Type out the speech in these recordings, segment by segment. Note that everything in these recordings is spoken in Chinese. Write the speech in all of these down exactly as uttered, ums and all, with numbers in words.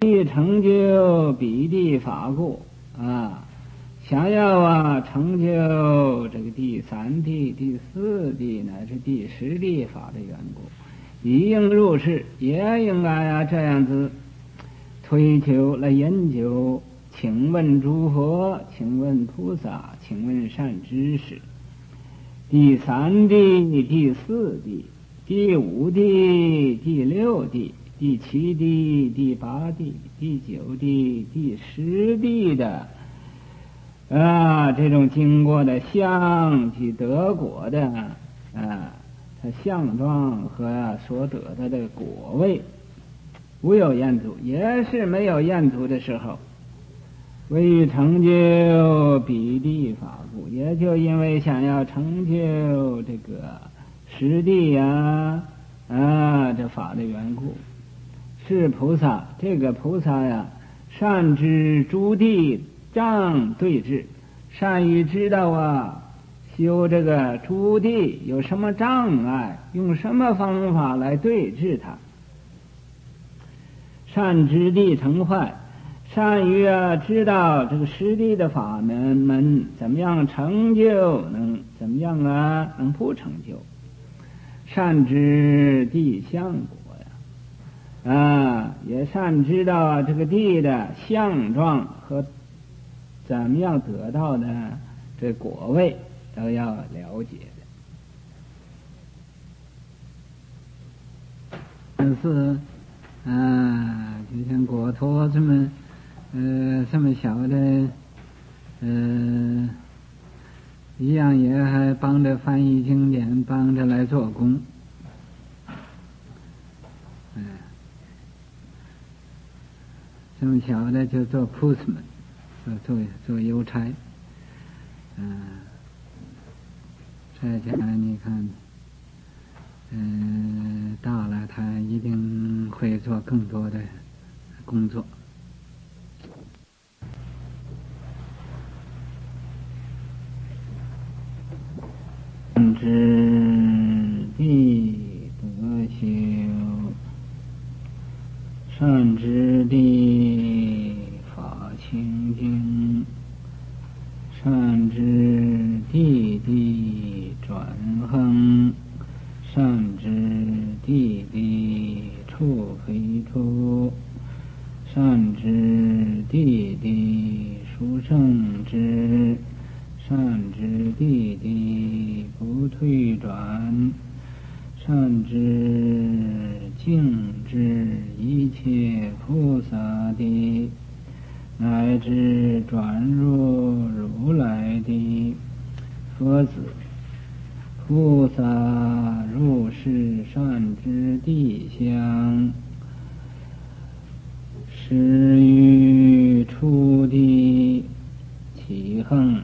欲成就彼地法故啊，想要啊成就这个第三地、第四地乃至第十地法的缘故，一应入世，也应该啊这样子推求来研究。请问诸佛，请问菩萨，请问善知识，第三地、第四地、第五地、第六地、第七地、第八地、第九地、第十地的啊，这种经过的相及得果的啊，它相状和所得的的果位，无有厌足，也是没有厌足的时候。为欲成就彼地法故，也就因为想要成就这个实地呀 啊, 啊这法的缘故，是菩萨。这个菩萨呀，善知诸地障对治，善于知道啊修这个诸地有什么障碍，用什么方法来对治它。善知地成坏，善于啊知道这个实地的法门们怎么样成就，能怎么样啊能不成就。善知地相果呀，啊也善知道啊这个地的相状和怎么样得到的这果位都要了解的。但是啊，就像果陀这么呃这么小的呃一样，也还帮着翻译经典，帮着来做工。嗯、呃，这么小的就做 postman， 做做做邮差。嗯、呃，再讲你看。嗯、呃，大了他一定会做更多的工作。善知地得修，善知地法清净，善知地地转恒，善知地地处非处，善知地地殊胜之，善知地地不退转，善知净知一切菩萨地，乃至转入如来的佛子。菩萨入世善知地相，始于初地起横，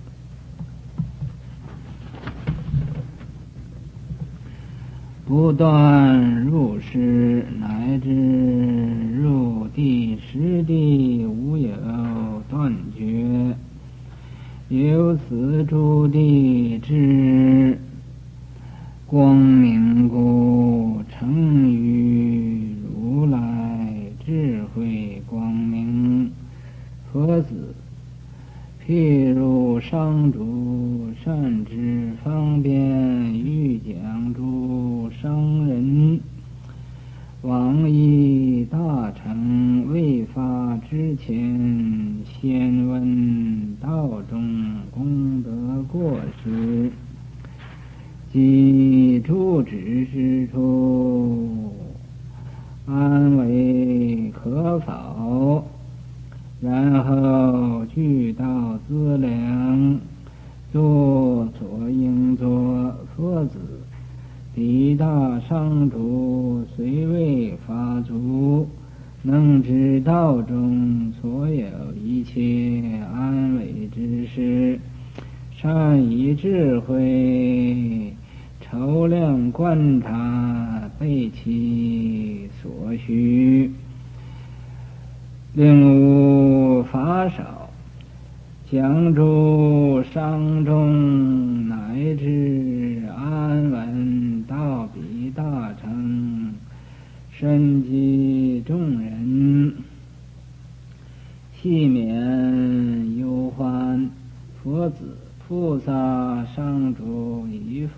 不断入世，乃至入第十地无有断绝。由此诸地之光明故，成于如来智慧光明佛子。譬如上主善知方便欲讲诸商人，往诣大乘未发之前，先闻道中功德过失，即住止之处，安为可否？然后具道资粮，作所应作。佛子彼大上主虽未发足，能知道中所有一切安危之事，善以智慧筹量观察，备其所需，令无法少，讲诸商众，乃至安稳到彼大乘，身及众人，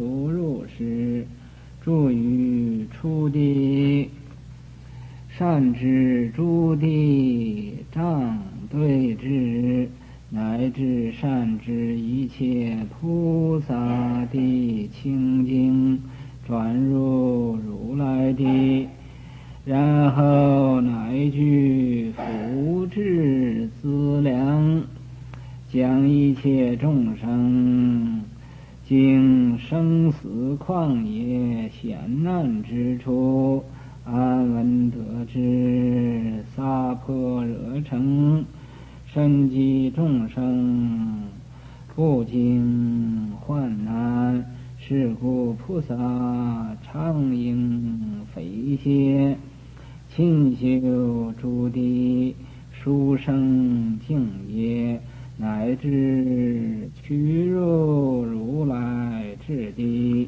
所入世，住于初地，善知诸地障对治，乃至善知一切菩萨地清净，转入如来地，然后乃具福智资粮，将一切众生经生死旷野险难之处，安稳得知萨婆惹城，身济众生不经患难，是故菩萨常应非歇，勤修诸地，殊胜净业，乃至趋入如来之地。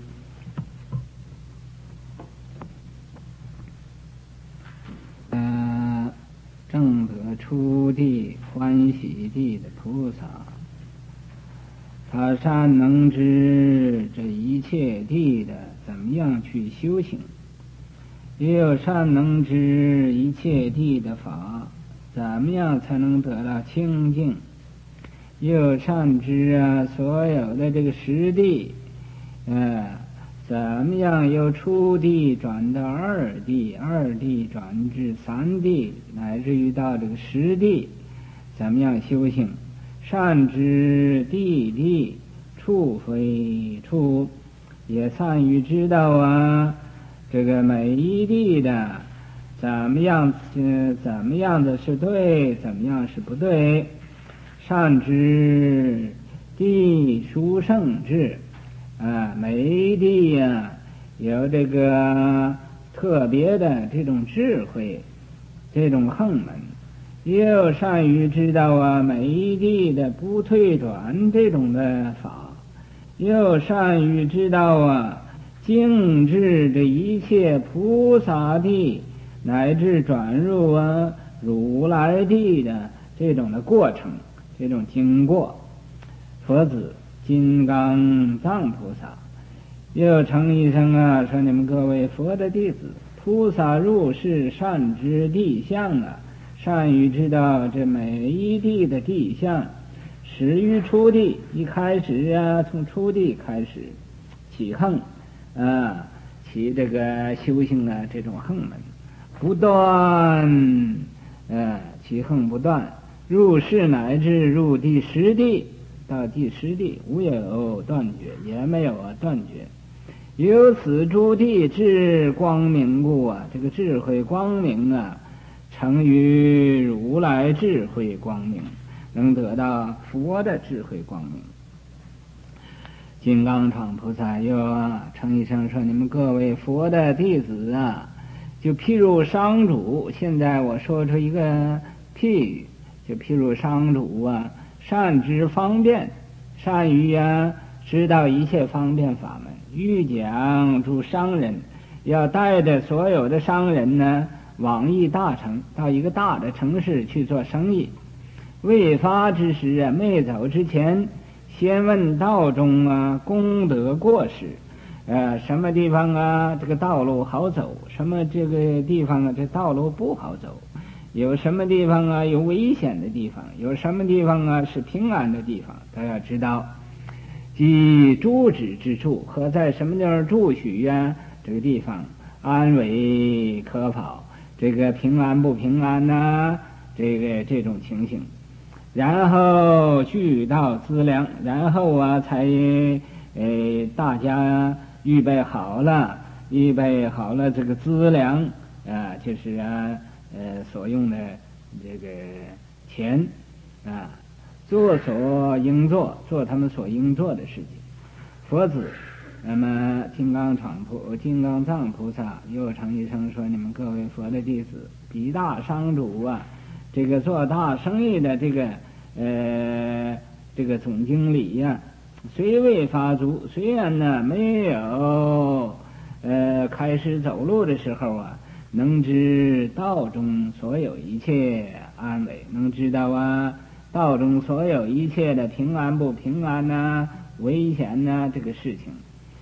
呃，正得初地欢喜地的菩萨，他善能知这一切地的怎么样去修行，也有善能知一切地的法怎么样才能得到清净，也有善知啊所有的这个实地，呃，怎么样由初地转到二地，二地转至三地，乃至于到这个实地，怎么样修行？善知地地处非处，也善于知道啊这个每一地的怎么样、呃、怎么样的是对，怎么样是不对。善知地殊胜智啊，每一地呀、啊、有这个特别的这种智慧，这种横门，也有善于知道啊每一地的不退转这种的法，也有善于知道啊静治这一切菩萨地乃至转入啊如来地的这种的过程，这种经过。佛子金刚藏菩萨又称一声啊，说你们各位佛的弟子，菩萨入世善知地相啊，善于知道这每一地的地相，始于初地，一开始啊从初地开始起横啊，起这个修行啊这种横门不断，呃起横不断，入世乃至入第十地，到第十地无有断绝，也没有啊断绝。由此诸地智光明故啊，这个智慧光明啊，成于如来智慧光明，能得到佛的智慧光明。金刚幢菩萨又啊称一声说，你们各位佛的弟子啊，就譬如商主，现在我说出一个譬喻，就譬如商主啊，善知方便，善于啊知道一切方便法门，欲讲诸商人，要带着所有的商人呢往诣大城，到一个大的城市去做生意。未发之时啊，没走之前，先问道中啊功德过失，呃什么地方啊这个道路好走，什么这个地方啊这道路不好走，有什么地方啊有危险的地方，有什么地方啊是平安的地方，都要知道。即住止之处和在什么地方住许呀，这个地方安危可否，这个平安不平安呐、啊，这个这种情形，然后具到资粮，然后啊才呃大家预备好了，预备好了这个资粮啊，就是啊呃所用的这个钱啊，做所应做，做他们所应做的事情。佛子，那么金刚幢菩金刚藏菩萨又称一声说，你们各位佛的弟子，比大商主啊，这个做大生意的这个呃这个总经理呀、啊，虽未发足，虽然呢没有呃开始走路的时候啊，能知道中所有一切安危，能知道啊道中所有一切的平安不平安呐、啊、危险呐、啊、这个事情，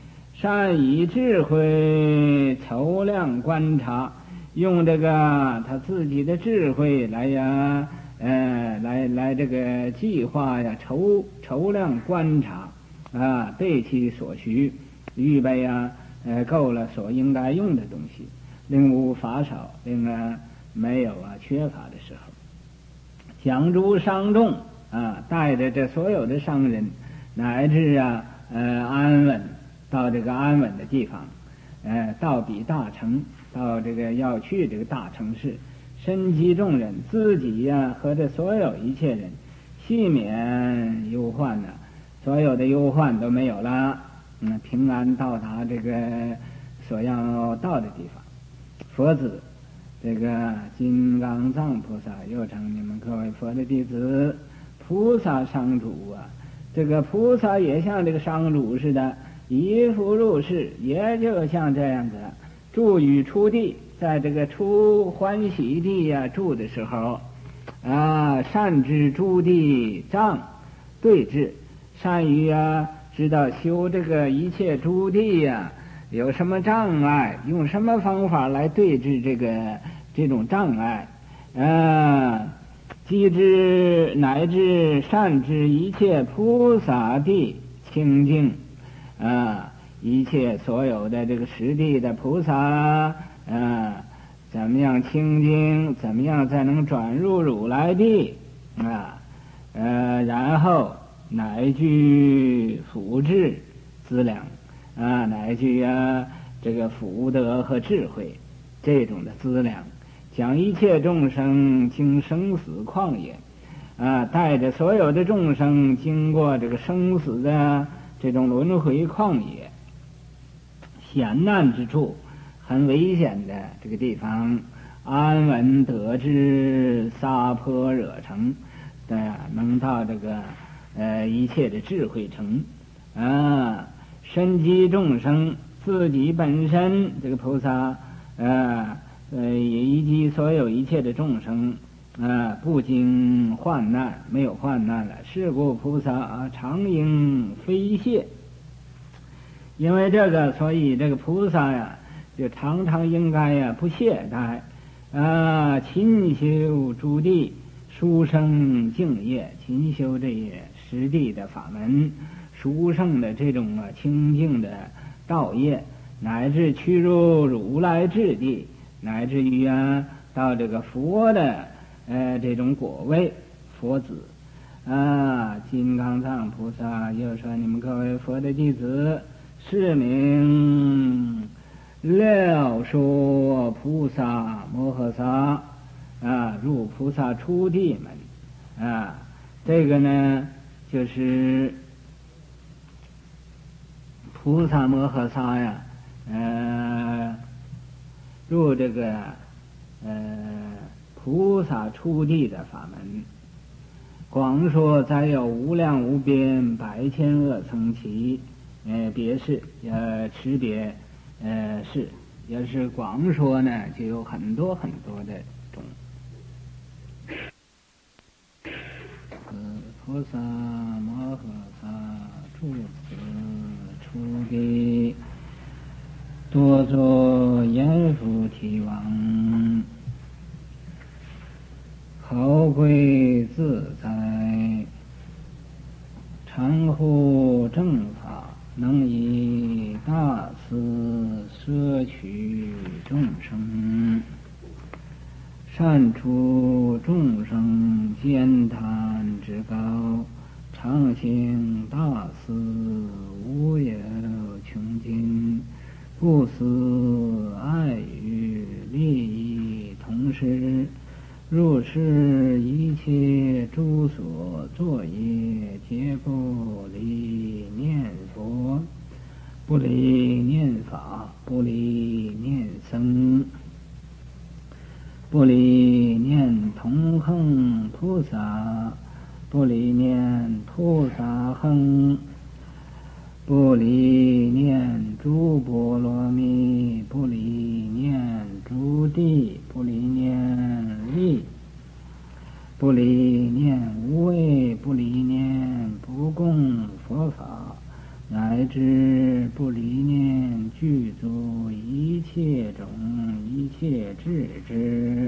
善以智慧筹量观察，用这个他自己的智慧来呀，呃，来来这个计划呀，筹筹量观察啊，对其所需，预备呀，呃，够了所应该用的东西，令无乏少，令啊没有啊缺乏的时候，讲诸商众啊，带着这所有的商人，乃至啊呃安稳到这个安稳的地方，呃，到彼大城，到这个要去这个大城市，身积众人，自己呀、啊、和这所有一切人，细免忧患呢、啊，所有的忧患都没有了，嗯，平安到达这个所要到的地方。佛子，这个金刚藏菩萨又称你们各位佛的弟子，菩萨商主啊，这个菩萨也像这个商主似的，依服入世，也就像这样子，住于初地，在这个初欢喜地呀、啊、住的时候，啊，善知诸地障对治，善于啊知道修这个一切诸地呀、啊。有什么障碍，用什么方法来对治这个这种障碍啊？机知乃至善知一切菩萨地清净啊，一切所有的这个实地的菩萨啊，怎么样清净，怎么样才能转入如来地啊？呃，然后乃具福智资粮。啊，乃具啊这个福德和智慧这种的资粮，将一切众生经生死旷野啊，带着所有的众生经过这个生死的这种轮回旷野，险难之处，很危险的这个地方，安稳得知撒泼惹城的，能到这个呃一切的智慧城啊。身积众生，自己本身这个菩萨，呃呃，以及所有一切的众生，啊，不经患难，没有患难了。是故菩萨啊，常应非懈。因为这个，所以这个菩萨呀，就常常应该呀不懈怠，啊，勤修诸地，殊胜敬业，勤修这些实地的法门。殊胜的这种啊清净的道业，乃至趋入如来智地，乃至于啊到这个佛的呃这种果位佛子啊，金刚藏菩萨又说：你们各位佛的弟子，是名了说菩萨摩诃萨啊，入菩萨初地门啊，这个呢就是。菩萨摩诃萨呀，呃，入这个呃菩萨初地的法门，广说载有无量无边百千恶僧祇，呃，别是呃持别呃是，要是广说呢，就有很多很多的种。呃，菩萨摩诃萨住此。初地多作阎浮提王，豪贵自在，常护正法，能以大慈摄取众生，善出众生艰贪之高。常行大慈，无有穷尽，不思爱欲利益同时，入世一切诸所作业，皆不离念佛，不离念法，不离念僧，不离念同行菩萨。不离念菩萨行，不离念诸波罗蜜，不离念诸地，不离念力，不离念无畏，不离念不共佛法， 乃至不离念具足一切种一切智之。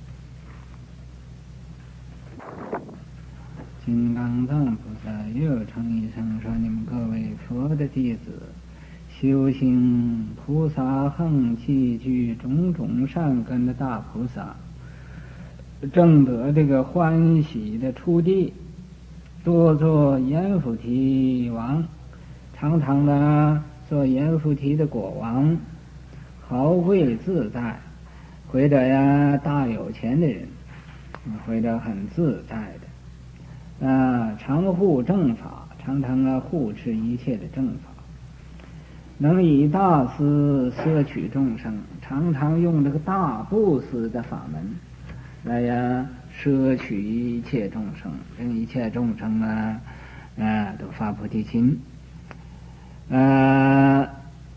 金刚藏菩萨又称一声说：你们各位佛的弟子，修行菩萨横气具种种善根的大菩萨，正得这个欢喜的出地，多做阎浮提王，常常的做阎浮提的国王，豪贵自在，或者呀大有钱的人，或者很自在的。啊，常护正法，常常啊护持一切的正法，能以大施摄取众生，常常用这个大布施的法门来呀摄取一切众生，让一切众生啊啊都发菩提心，呃，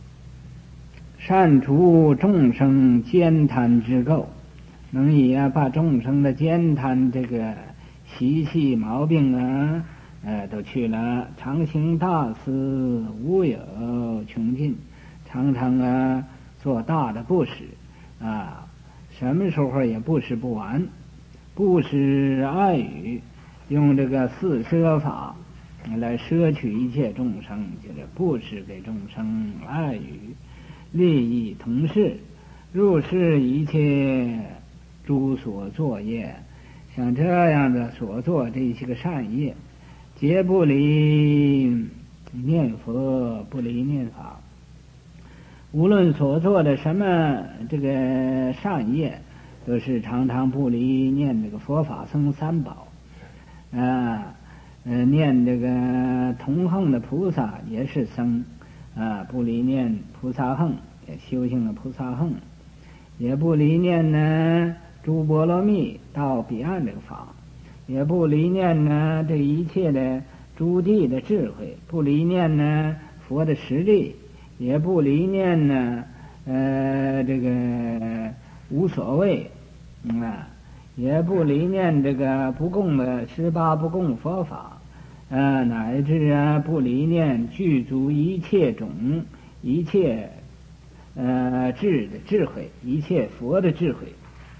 善除众生坚贪之垢，能以啊把众生的坚贪这个习气毛病啊，呃，都去了。常行大施，无有穷尽，常常啊做大的布施啊，什么时候也布施不完。布施爱语，用这个四摄法来摄取一切众生，就是布施给众生，爱语利益同事，入世一切诸所作业。像这样的所做这些个善业，皆不离念佛，不离念法。无论所做的什么这个善业，都是常常不离念这个佛法僧三宝啊，呃，念这个同行的菩萨也是僧啊，不离念菩萨行，也修行了菩萨行，也不离念呢诸波罗蜜到彼岸这个法，也不离念呢这一切的诸地的智慧，不离念呢佛的实力，也不离念呢呃这个无所谓啊，也不离念这个不共的十八不共佛法，呃乃至啊不离念具足一切种一切呃智的智慧，一切佛的智慧。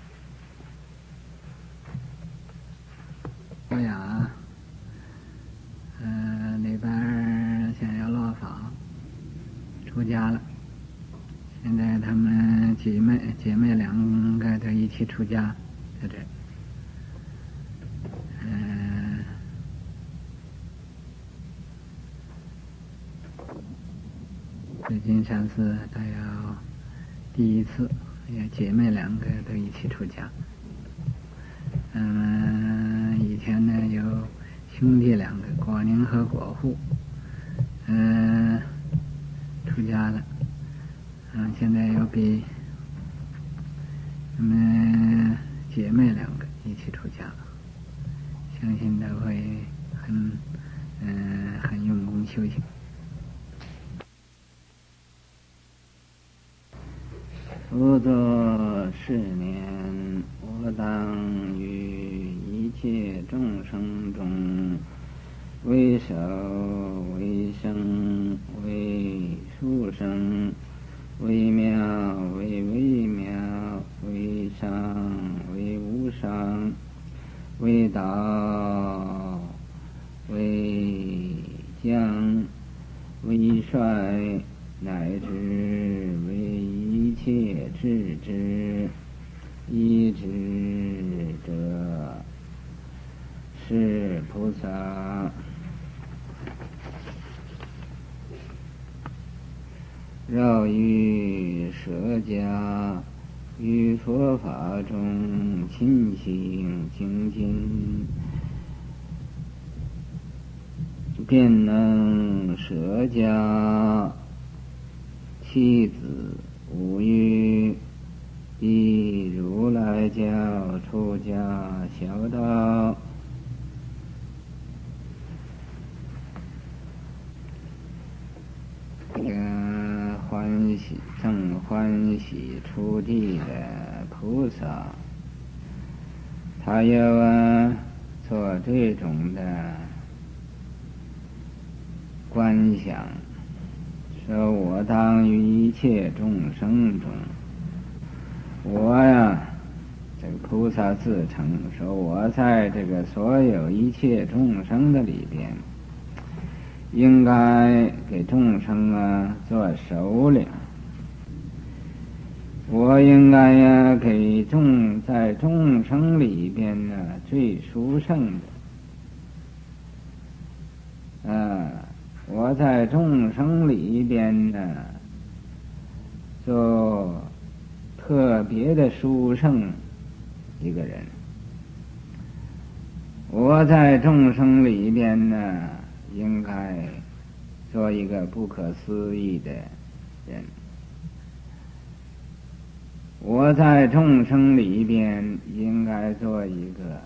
我呀，呃，礼拜二想要落法，出家了。现在他们姐妹姐妹两个都一起出家，在这。呃，最近上次大要第一次，也姐妹两个都一起出家。嗯，以前呢有兄弟两个，果宁和果户，嗯、呃，出家了。嗯，现在有比我们姐妹两个一起出家，相信都会很嗯、呃、很用功修行。佛作是年，我当于一切众生中，为首为生为殊生，为妙为微妙，为上为无上，为道为将为帅，乃至为一切智之依之者，是菩萨。绕于舍家，于佛法中勤行精进，便能舍家妻子无欲，以如来教出家小道。这个欢喜正欢喜出地的菩萨，他要啊做这种的观想说我当于一切众生中，我呀，这个菩萨自称说我在这个所有一切众生的里边，应该给众生啊做首领，我应该呀给众在众生里边呢最殊胜的，啊，我在众生里边呢做特别的殊胜一个人，我在众生里边呢应该做一个不可思议的人，我在众生里边应该做一个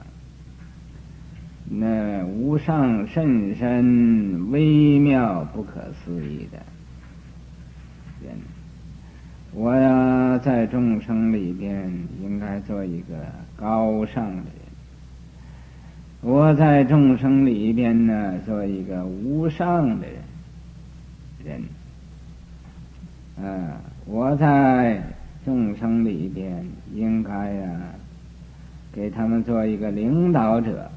那无上甚深微妙不可思议的人，我呀在众生里边应该做一个高尚的人，我在众生里边呢做一个无上的人人，啊，我在众生里边应该呀给他们做一个领导者，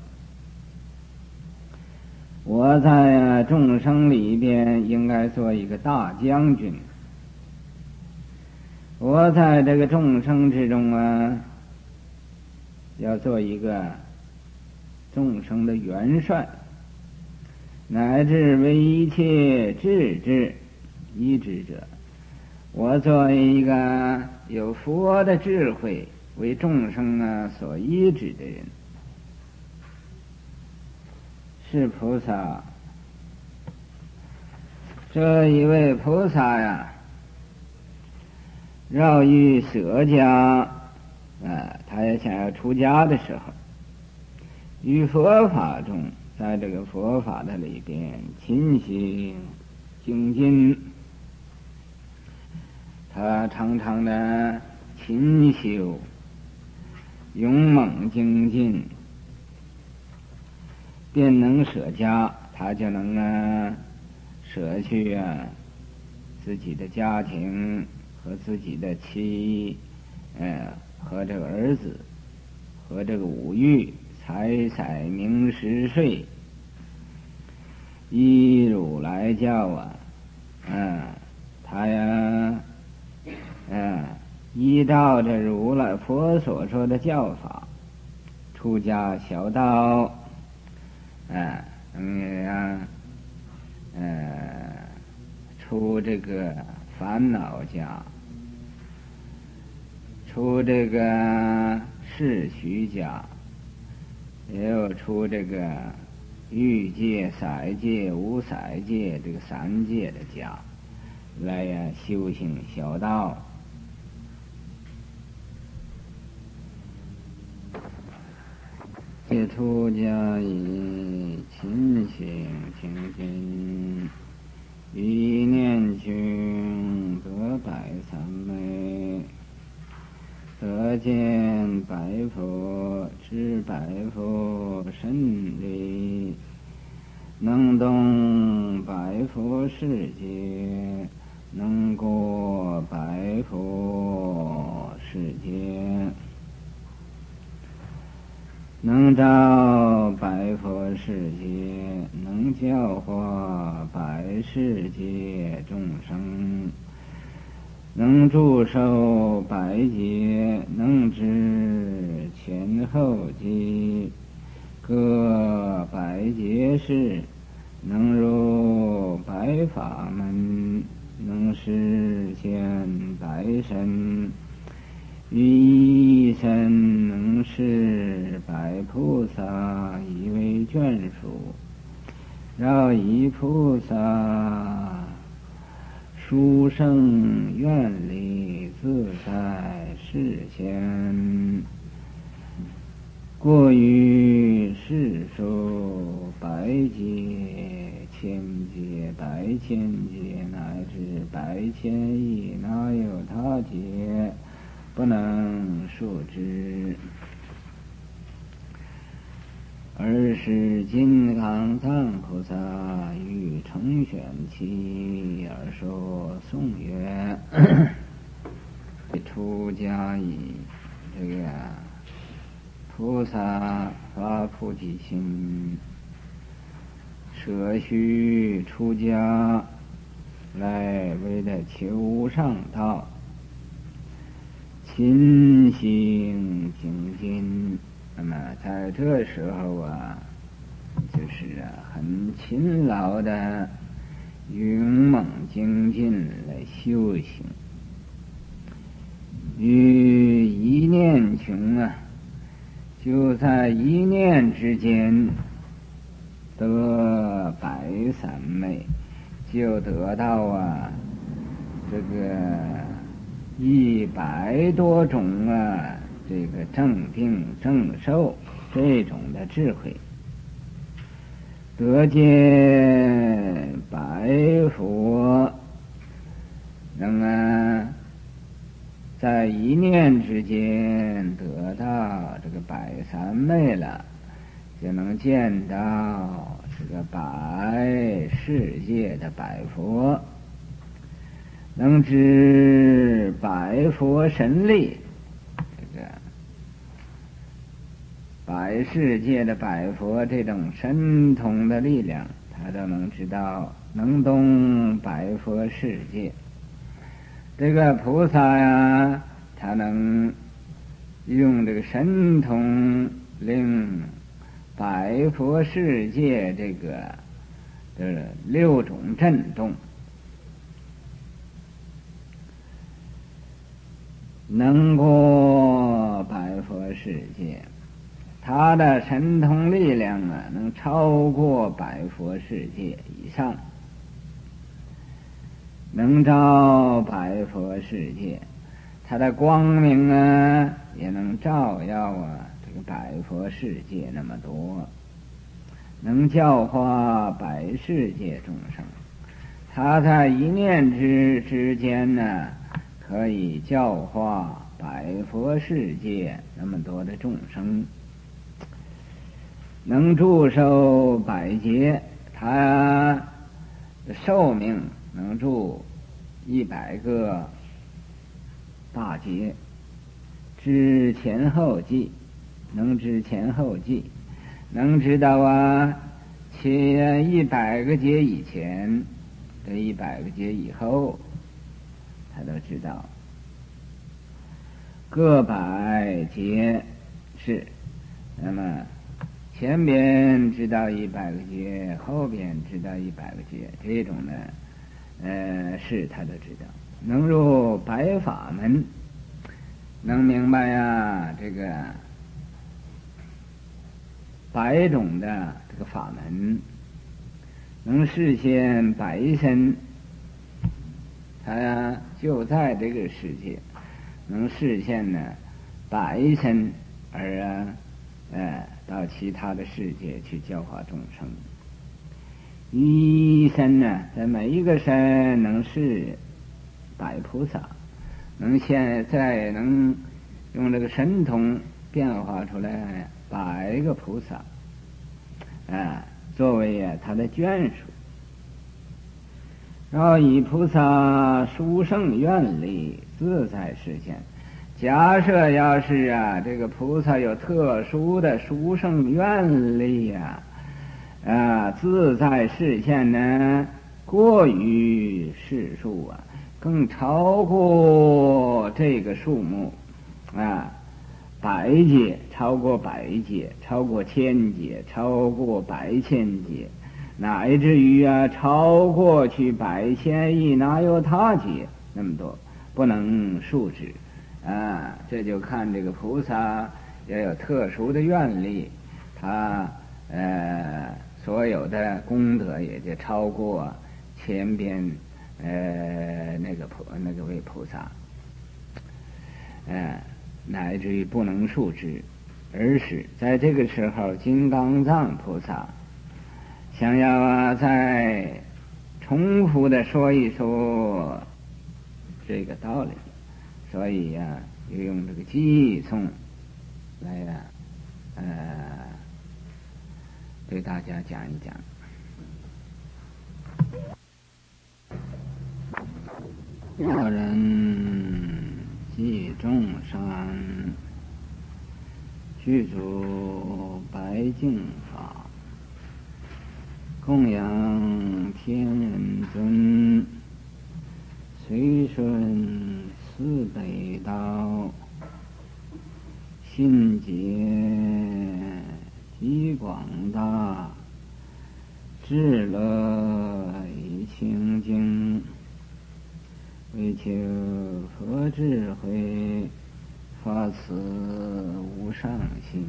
我在众生里边应该做一个大将军，我在这个众生之中啊要做一个众生的元帅，乃至为一切智智依止者，我作为一个有佛的智慧为众生啊所依止的人，是菩萨。这一位菩萨呀绕于舍家，啊，他也想要出家的时候，于佛法中，在这个佛法的里边勤行精进，他常常的勤修勇猛精进，便能舍家，他就能啊舍去啊自己的家庭和自己的妻，呃和这个儿子和这个五欲财色名食睡，依如来教啊，啊，他呀，啊，依照着如来佛所说的教法，出家修道，啊，嗯呀，呃，出这个烦恼家，出这个世虚家，也有出这个欲界、色界、无色界这个三界的家来呀修行修道。解出家以勤行精进，一念经得百三昧，得见百佛知百佛身力，能动百佛世界，能过百佛世界，能照百佛世界，能教化百世界众生，能祝寿百劫，能知前后期各百劫事，能入百法门，能实现百身，于一身能是百菩萨以为眷属，绕一菩萨殊胜愿力自在世间，过于世数百劫千劫百千劫乃至百千亿，哪有他劫不能数之。而是金刚藏菩萨欲承选其而说颂曰：出家以这个菩萨发菩提心，舍须出家来为了求上道，勤行精进。那么在这时候啊，就是啊很勤劳的勇猛精进来修行，于一念穷啊，就在一念之间得百三昧，就得到啊这个一百多种啊这个正定正受这种的智慧，得见百佛，能啊在一念之间得到这个百三昧了，就能见到这个百世界的百佛，能知百佛神力，这个百世界的百佛这种神通的力量，他都能知道，能动百佛世界。这个菩萨呀，他能用这个神通令百佛世界这个这六种震动，能过百佛世界，他的神通力量啊，能超过百佛世界以上，能照百佛世界，他的光明啊，也能照耀啊这个百佛世界那么多，能教化百世界众生。他在一念之之间呢，可以教化百佛世界那么多的众生，能祝寿百劫，他的寿命能住一百个大劫，知前后记，能知前后记，能知道啊，且一百个劫以前，这一百个劫以后，他都知道。各百劫是，那么前边知道一百个劫，后边知道一百个劫，这种呢，呃，是他都知道。能入百法门，能明白呀，这个百种的这个法门，能示现百身，他呀就在这个世界，能示现呢百身，而啊，呃，到其他的世界去教化众生。一身呢，在每一个身能示百菩萨，能现在能用这个神通变化出来百个菩萨，啊，作为啊他的眷属。然后以菩萨殊胜愿力自在实现。假设要是啊，这个菩萨有特殊的殊胜愿力呀、啊，啊，自在示现呢，过于世数啊，更超过这个数目啊，百劫，超过百劫，超过千劫，超过百千劫，乃至于啊，超过去百千亿那有他劫那么多，不能数之。啊，这就看这个菩萨要有特殊的愿力，他呃所有的功德也就超过前边呃那个菩那个位菩萨，呃乃至于不能数之。而是在这个时候，金刚藏菩萨想要啊再重复的说一说这个道理。所以呀、啊，又用这个偈颂来呀、啊，呃，对大家讲一讲。 我人即众山，具足白净法，供养天人尊，随顺四北道，信解极广大，智乐以清净，为求佛智慧，发此无上心，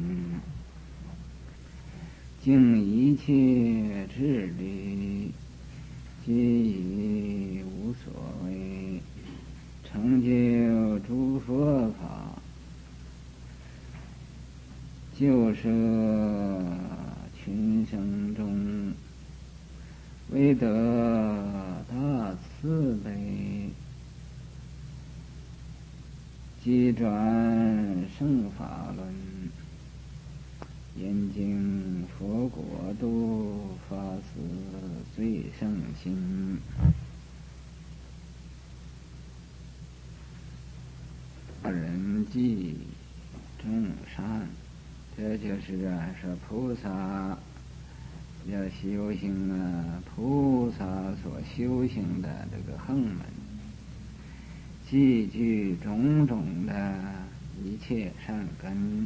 尽一切智力，皆以无所谓，成就诸佛法，救摄群生中，为得大慈悲，即转圣法轮，严经佛国度，发此最胜心。人即众善，这就是啊，说菩萨要修行啊，菩萨所修行的这个行门，积聚种种的一切善根，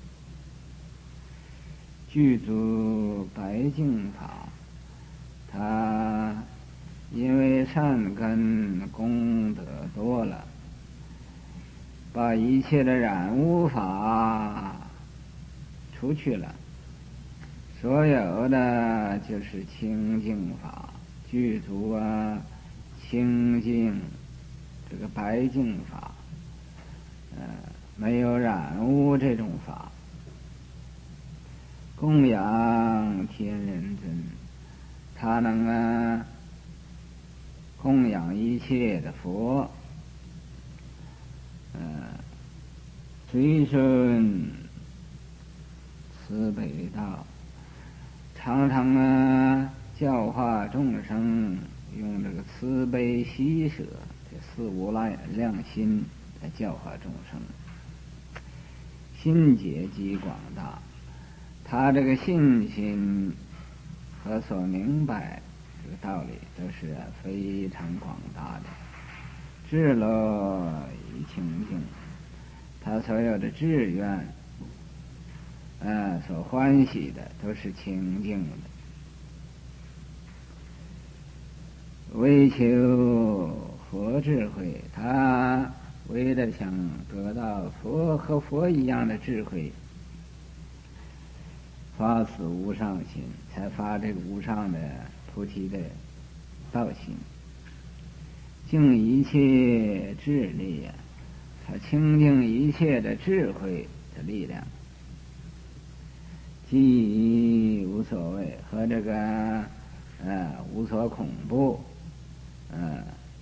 具足白净法。他因为善根功德多了，把一切的染污法除去了，所有的就是清净法，具足啊清净这个白净法，呃，没有染污这种法，供养天人尊，他能啊供养一切的佛，呃，随顺慈悲道，常常啊教化众生，用这个慈悲喜舍这四无量心来教化众生，心解极广大。他这个信心和所明白这个道理都是非常广大的，智乐以清净，他所有的志愿呃，所欢喜的都是清净的，为求佛智慧，他为了想得到佛和佛一样的智慧，发此无上心，才发这个无上的菩提的道心，净一切智力啊，他清净一切的智慧的力量，即无所谓和这个呃无所恐怖，呃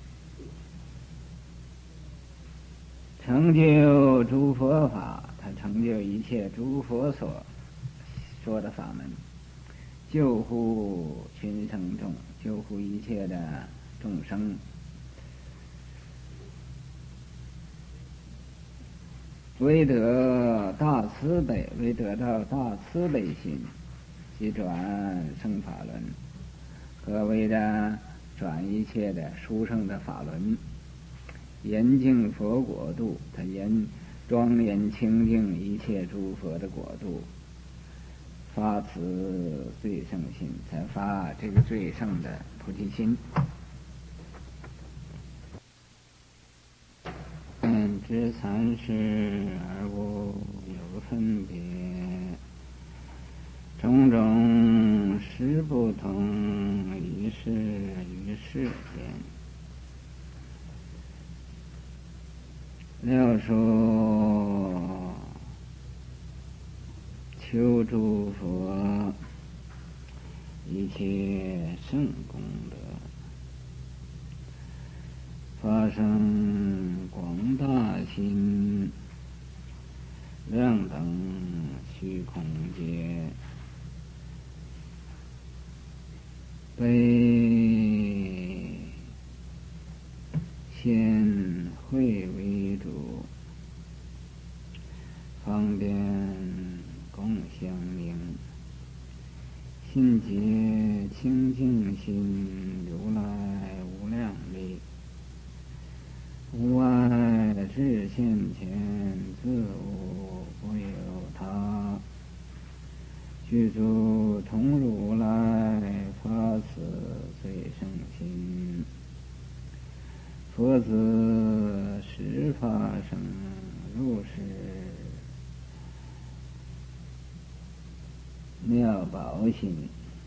成就诸佛法，他成就一切诸佛所说的法门，救护群生众，救护一切的众生，为得大慈悲，为得到大慈悲心，即转生法轮，和为的转一切的殊胜的法轮，严净佛国度，他严庄严清净一切诸佛的国度，发此最胜心，才发这个最胜的菩提心。嗯，知三世而无有分别，种种实不同，于是于世间。要说求诸佛一切圣功德，发生广大心，量等虚空界，悲先是现前，自无不有他。具足同如来，发此最胜心。佛子十法生，如是妙宝心。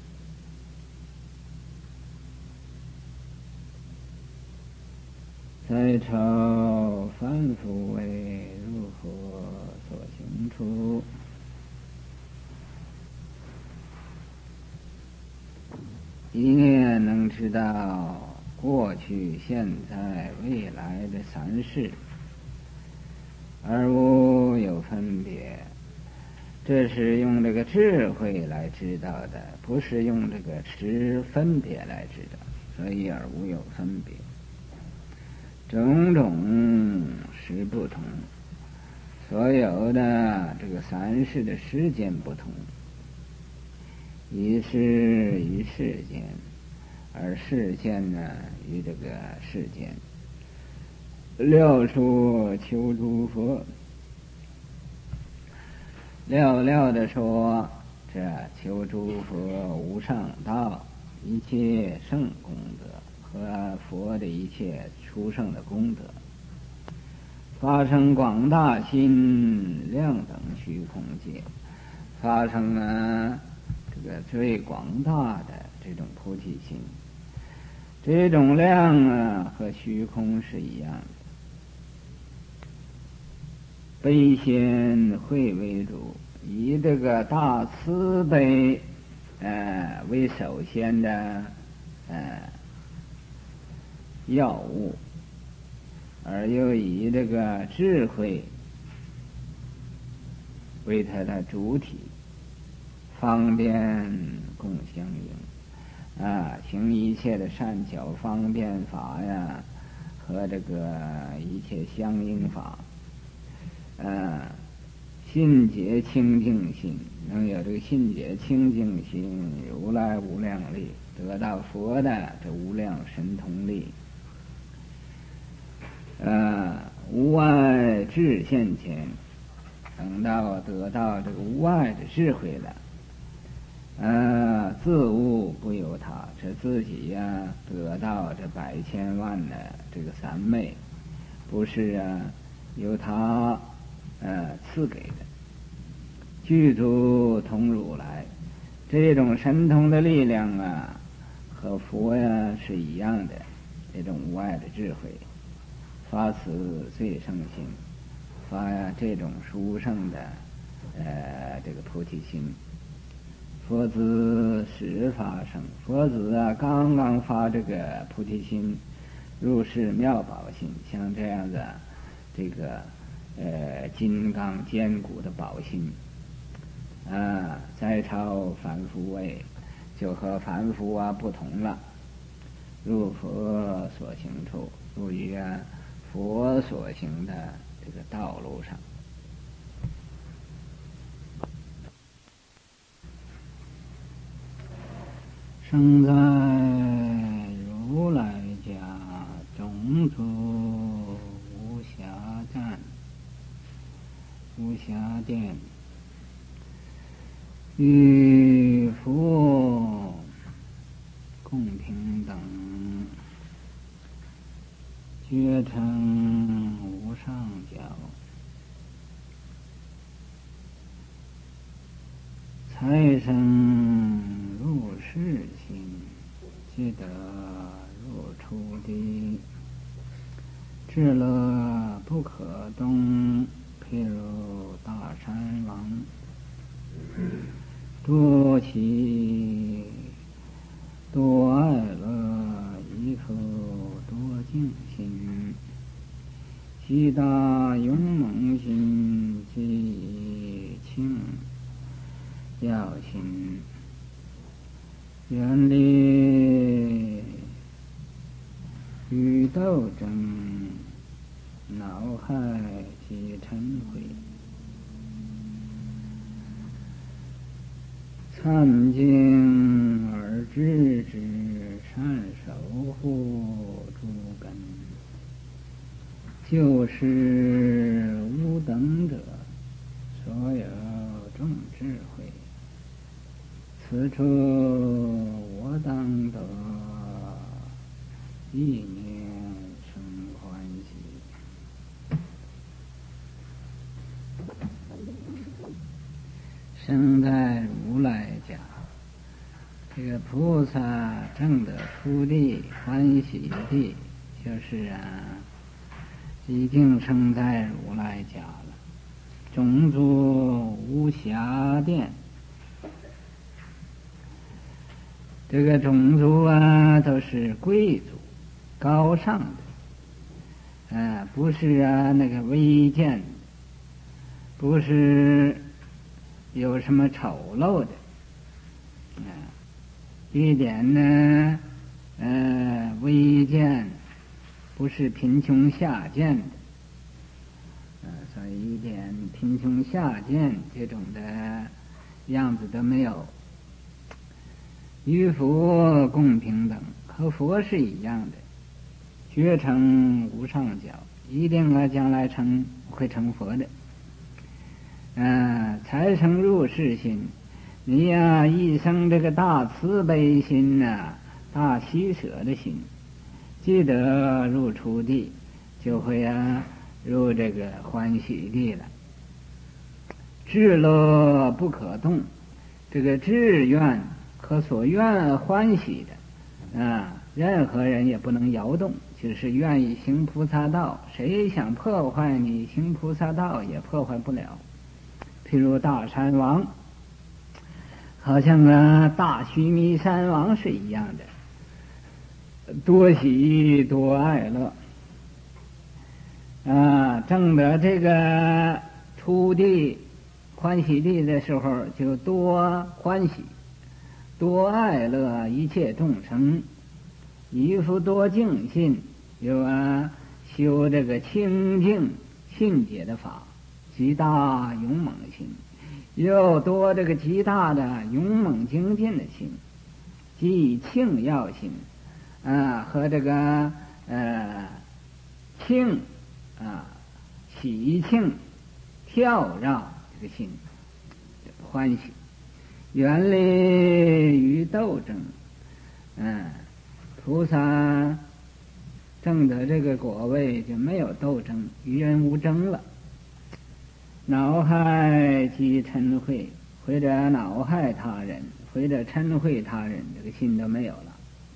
在朝凡夫为如佛所行处，一念能知道过去、现在、未来的三世，而无有分别。这是用这个智慧来知道的，不是用这个识分别来知道，所以而无有分别。种种时不同，所有的这个三世的时间不同，一世与世间，而世间呢与这个世间。料说求诸佛，料料的说，这求诸佛无上道一切圣功德和佛的一切殊胜的功德，发生广大心，量等虚空界，发生了这个最广大的这种菩提心。这种量啊和虚空是一样的。悲先会为主，以这个大慈悲呃为首先的呃要务，而又以这个智慧为它的主体，方便共相应啊，行一切的善巧方便法呀，和这个一切相应法，呃，信解清净心，能有这个信解清净心，如来无量力，得到佛的这无量神通力。呃，无碍智现前，等到得到这个无碍的智慧了，呃，自无不由他，这自己呀、啊、得到这百千万的这个三昧，不是啊由他呃赐给的。具足同如来，这种神通的力量啊，和佛呀是一样的，这种无碍的智慧。发此最胜心，发呀这种殊胜的呃这个菩提心。佛子始发生，佛子啊刚刚发这个菩提心，入世妙宝心，像这样的这个呃金刚坚固的宝心啊，在超凡夫位，就和凡夫啊不同了。入佛所行处，入于啊佛所行的这个道路上。生在如来家，种族无暇站，无暇殿，与佛共平等，觉成无上教，财生入世心，皆得入初地，至乐不可动，譬如大山王，多其多爱乐，亦复多净心，其大勇猛心，即清要心，远离与斗争，恼害及嗔恚，参经而知之，善守护诸根， 就是无等者，所有众智慧，此处我当得一念生欢喜。生在如来家，这个菩萨正得出地欢喜地，就是啊，已经生在如来家了。种族无暇殿，这个种族啊都是贵族高尚的，啊不是啊那个微贱的，不是有什么丑陋的，啊一点呢呃微贱，不是贫穷下贱的，呃所以一点贫穷下贱这种的样子都没有。与佛共平等，和佛是一样的，绝成无上教，一定啊将来成会成佛的。啊，才生入世心，你呀、啊、一生这个大慈悲心呐、啊，大喜舍的心，记得入初地，就会啊入这个欢喜地了。志乐不可动，这个志愿和所愿欢喜的啊，任何人也不能摇动，就是愿意行菩萨道，谁想破坏你行菩萨道也破坏不了。譬如大山王，好像啊大须弥山王是一样的，多喜多爱乐啊，证得这个初地欢喜地的时候，就多欢喜多爱乐一切众生，一复多净信，有啊修这个清净信解的法，极大勇猛心，又多这个极大的勇猛精进的心，即庆要心啊和这个呃庆啊喜庆跳绕这个心欢喜，远离于斗争。嗯，菩萨证得这个果位就没有斗争，与人无争了。恼害及嗔恚，或者恼害他人，或者嗔恚他人，这个心都没有了。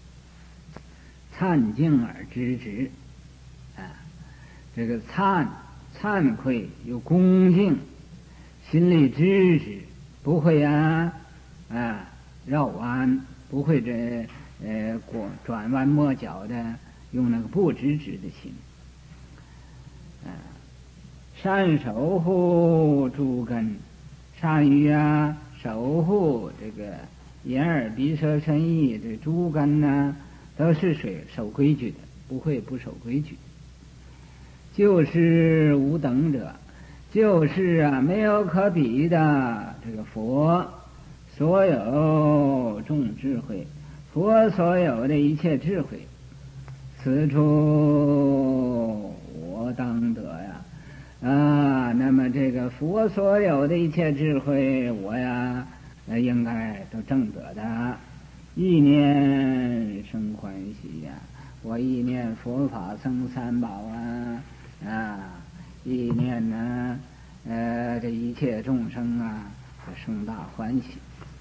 忏敬而知之，啊，这个忏惭愧有恭敬，心里知之，不会啊啊绕弯，不会这呃过转弯抹角的用那个不知之的心，啊。善守护诸根，善于啊守护这个眼耳鼻舌身意这诸根呢，都是水守规矩的，不会不守规矩。就是无等者，就是啊没有可比的这个佛，所有众智慧，佛所有的一切智慧，此处我当得呀。啊，那么这个佛所有的一切智慧，我呀，呃，应该都证得的。一念生欢喜呀，我一念佛法僧三宝啊，啊，一念呢，呃，这一切众生啊，生大欢喜。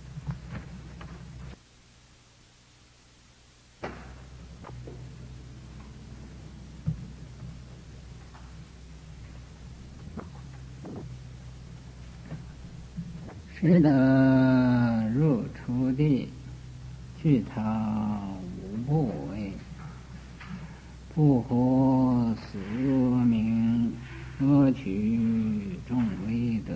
是得入初地，具他无不为，不活死名，何取众威德？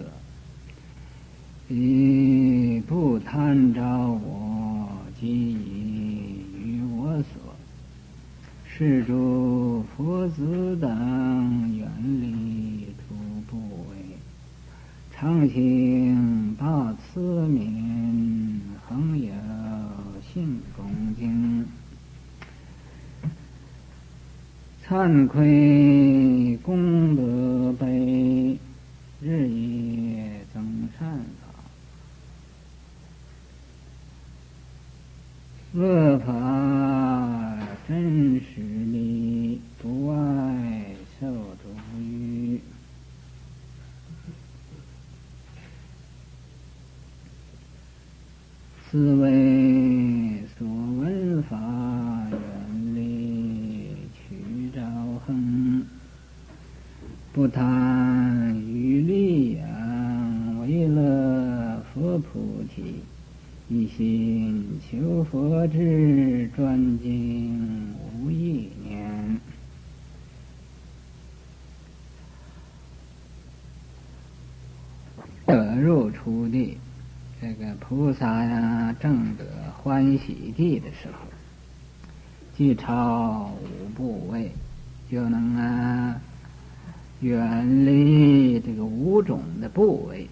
以不贪着我，即以于我所。是诸佛子等远离诸不为，常行大慈悯，恒有信恭敬。惭愧功德倍，日夜增善法。乐法真实力，不外受诸欲。思维所闻法，远离取照恒，不贪欲利养，为乐佛菩提，一心求佛智，专精无意念。得入初地，这个菩萨呀，正得欢喜地的时候，即超五部位，就能啊远离这个五种的部位。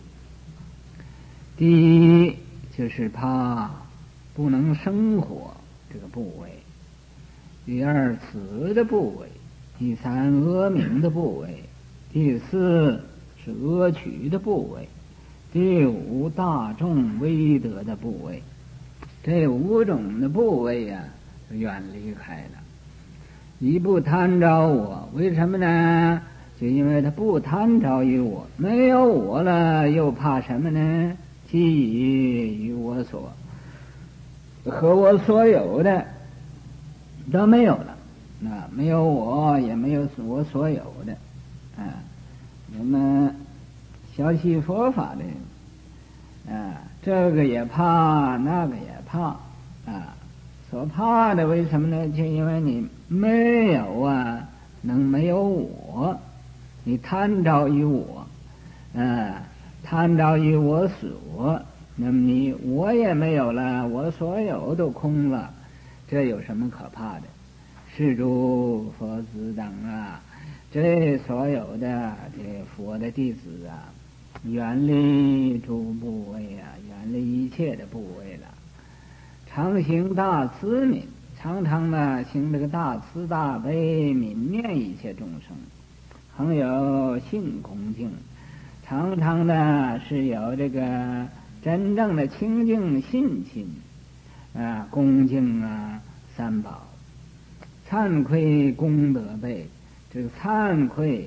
第一就是怕不能生活这个部位，第二死的部位，第三阿名的部位，第四是阿取的部位，第五大众威德的部位。这五种的部位呀、啊，远离开了。一不贪着我，为什么呢？就因为他不贪着于我，没有我了，又怕什么呢？基于于我所和我所有的都没有了，啊，没有我，也没有我所有的，啊，那么小气佛法的，啊，这个也怕，那个也怕，啊，所怕的为什么呢？就因为你没有啊，能没有我，你贪着于我，啊，贪着于我所，那么你我也没有了，我所有都空了，这有什么可怕的？是诸佛子等啊，这所有的这佛的弟子啊，远离诸部位啊，远离一切的部位了，常行大慈悯，常常呢行这个大慈大悲，悯念一切众生，恒有信恭敬，常常的是有这个真正的清净信心啊，恭敬啊三宝，惭愧功德倍，这个惭愧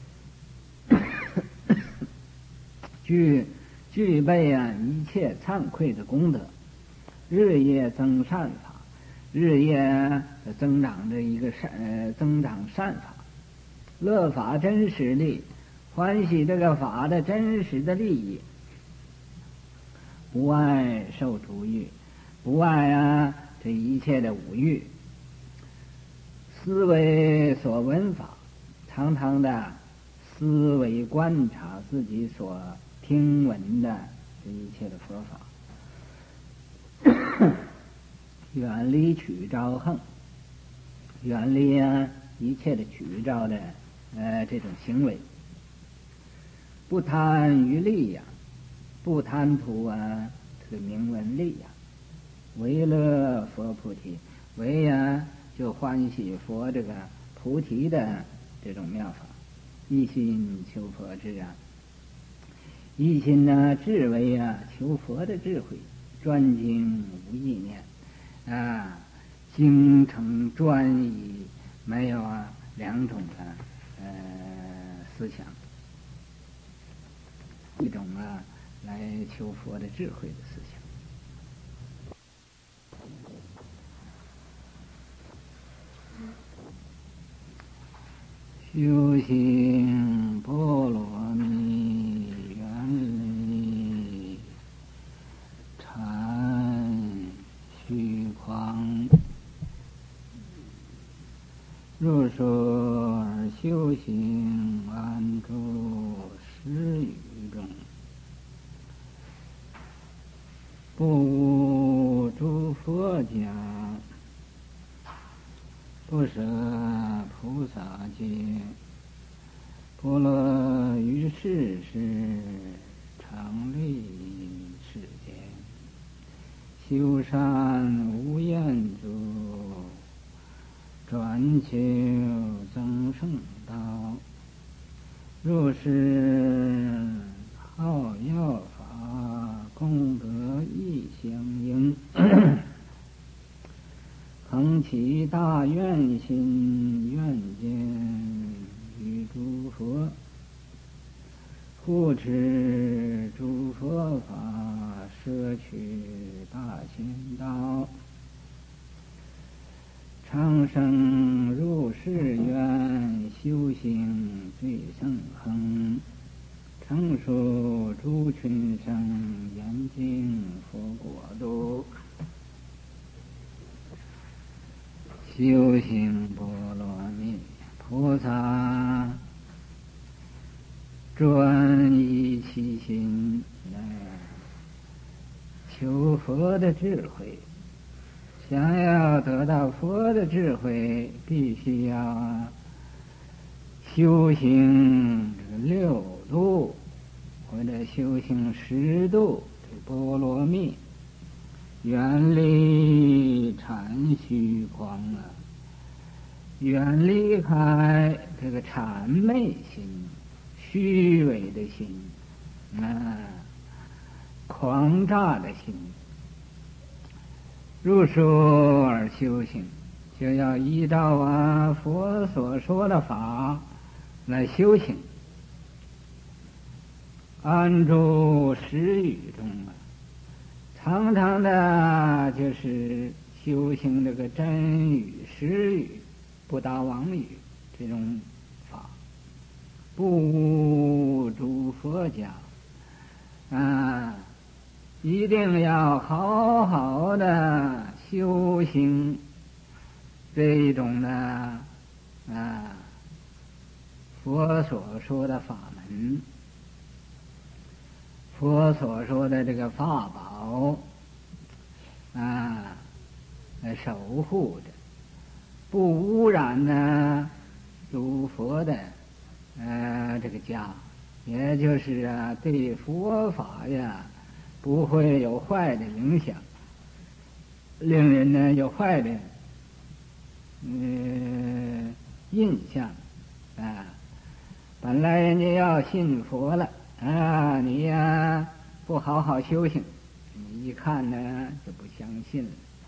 具具备啊一切惭愧的功德，日夜增善法，日夜增长着一个善、呃、增长善法，乐法真实力，欢喜这个法的真实的利益，不外受诸欲，不外啊这一切的五欲。思维所闻法，常常的思维观察自己所听闻的这一切的佛法，远离取照恨，远离啊一切的取照的呃这种行为，不贪于利养，不贪图啊这个名闻利养，为乐佛菩提，为啊就欢喜佛这个菩提的这种妙法，一心求佛智啊，一心呢智为啊求佛的智慧，专精无意念啊，精诚专一，没有啊两种的呃思想，一种啊来求佛的智慧的思想。修行波罗蜜，远离禅虚诳，入手而修行，安住十语中，不无诸佛家，不舍菩萨戒，波罗于世事，常立世间，修善无厌足，专求增胜道， 入世好药法，功德益相应。恒起大愿心，愿见与诸佛，护持诸佛法，摄取大仙道。长生入世愿，修行最胜恒。成熟诸群生，严净佛国度。修行波罗蜜菩萨，专一其心，求佛的智慧。想要得到佛的智慧，必须要修行六度，或者修行十度的波罗蜜，远离禅虚狂啊，远离开这个谄媚心、虚伪的心啊，狂诈的心。入书而修行，就要依照啊佛所说的法来修行，安住实语中啊，常常的就是修行这个真语、实语、不达妄语这种法，不污诸佛家啊。一定要好好的修行这一种的啊佛所说的法门，佛所说的这个法宝啊，来守护着，不污染呢诸佛的呃这个家，也就是啊对佛法呀不会有坏的影响，令人呢有坏的嗯、呃、印象啊。本来人家要信佛了啊，你呀不好好修行，你一看呢就不相信了，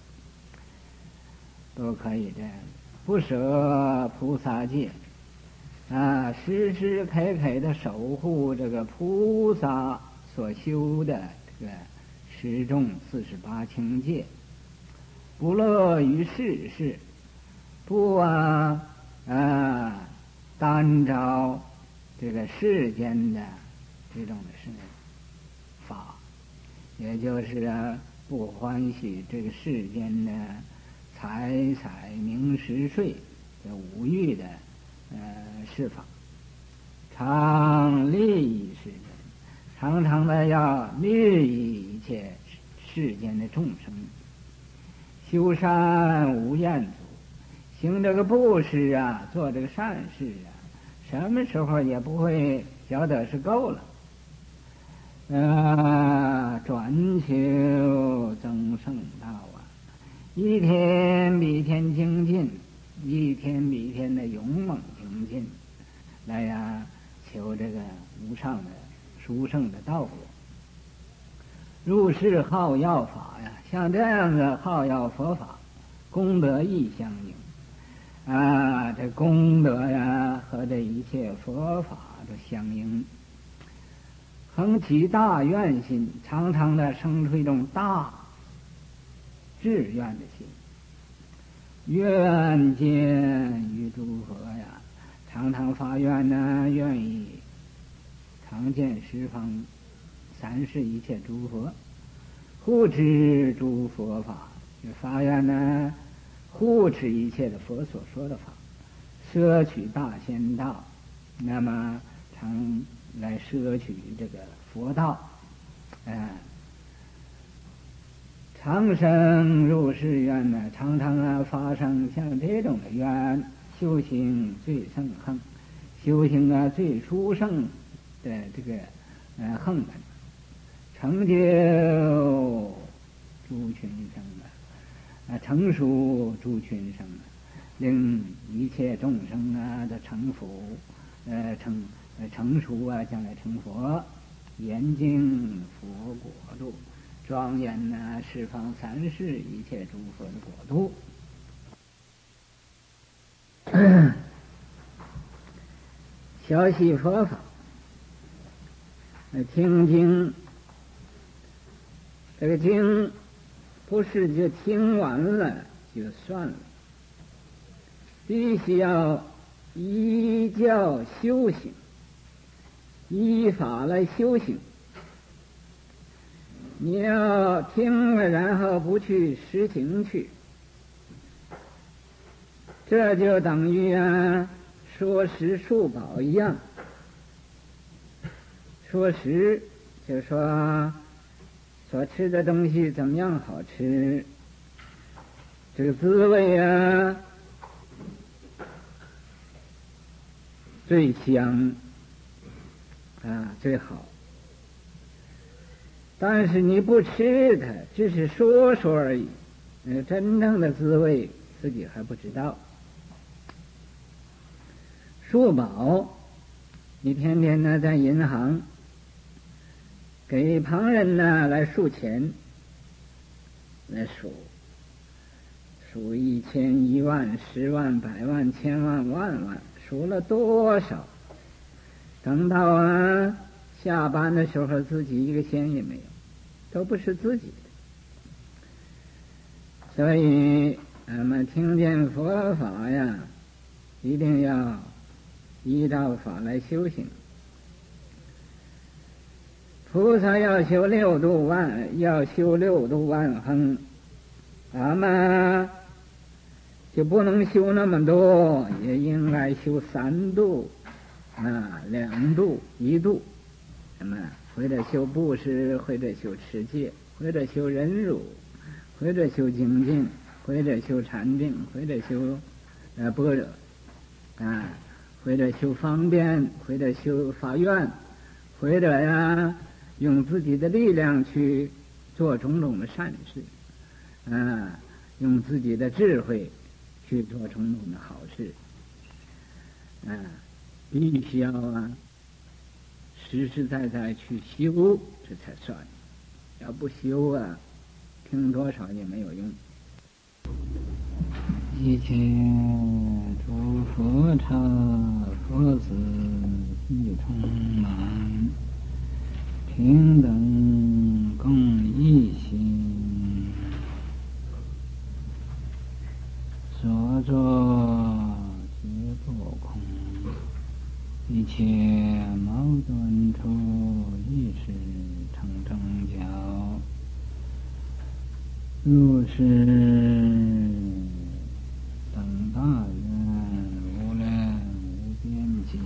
都可以这样，不舍菩萨戒啊，时时刻刻的守护这个菩萨所修的这个十众四十八轻戒，不乐于世事，不啊啊单着这个世间的这种的是法，也就是啊不欢喜这个世间的财财名食睡这五欲的呃事法，常利益世人，常常的要利益一切世间的众生。修善无厌足，行这个布施啊，做这个善事啊，什么时候也不会觉得是够了。呃，转求增胜道啊，一天比一天精进，一天比一天的勇猛精进，来呀求这个无上的殊胜的道果。入世好药法呀，像这样的好药佛法，功德益相应啊，这功德呀和这一切佛法都相应。恒起大愿心，常常的生出一种大志愿的心，愿见于诸佛呀，常常发愿呢，愿意常见十方三世一切诸佛，护持诸佛法，发愿呢护持一切的佛所说的法，摄取大仙道，那么常来摄取这个佛道，嗯，长生入世愿呢，常常啊发生像这种的愿，修行最胜恒，修行啊最殊胜的这个呃恒门，成就诸群生啊，啊成熟诸群生啊，令一切众生啊的成佛，呃成成熟啊，将来成佛，严净佛国度，庄严呢，十方三世一切诸佛的国度。学习佛法，听经，这个经不是就听完了就算了，必须要依教修行，依法来修行。你要听了然后不去实行去，这就等于啊说食数宝一样。说食就说所吃的东西怎么样好吃，这个滋味啊最香啊最好，但是你不吃它，只是说说而已，那真正的滋味自己还不知道。数宝，你天天呢在银行给旁人呢来数钱，来数数一千一万十万百万千万万万，数了多少？等到啊下班的时候，自己一个钱也没有，都不是自己的。所以俺们听见佛法呀，一定要依照法来修行。菩萨要修六度万，要修六度万恒，咱们就不能修那么多，也应该修三度啊，两度一度，什么或者修布施，或者修持戒，或者修忍辱，或者修精进，或者修禅定，或者修呃般若啊，或者修方便，或者修法愿，或者呀用自己的力量去做种种的善事啊，用自己的智慧去做种种的好事啊，必须要啊实实在在去修，这才算。要不修啊，听多少也没有用。一切诸佛刹佛子亦充满，平等共一心，所作皆不空，一切矛盾处亦是成正教。如是等大愿无量无边际，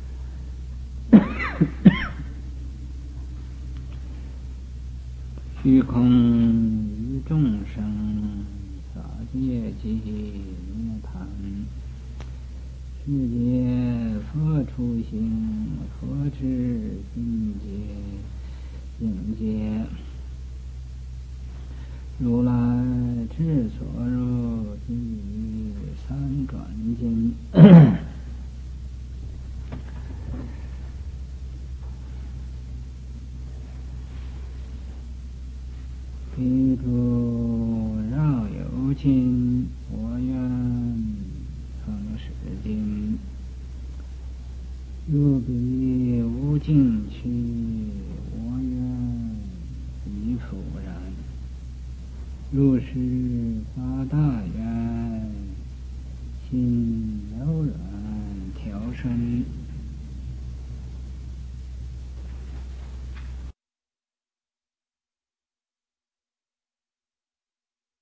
虚空于众生法界及涅槃，世界佛出行，佛智境界境界，如来之所入地狱三转经。彼诸绕有尽，我愿恒世经。若彼无尽趣，我愿亦复然。如是